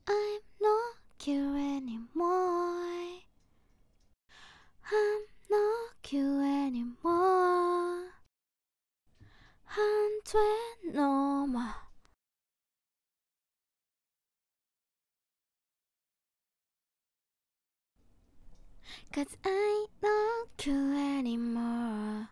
I'm not cute anymore. I'm not cute anymore. 안 돼 넘어. Cause I'm not cute anymore.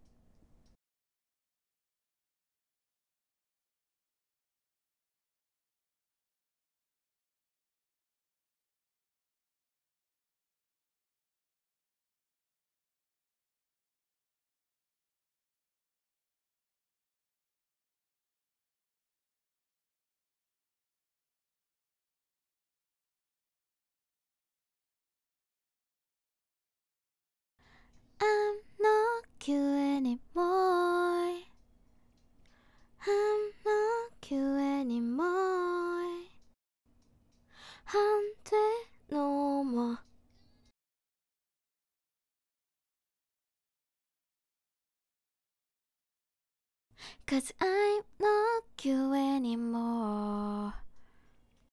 I'm not cute anymore. I'm not cute anymore. 안 돼 넘어. Cause I'm not cute anymore.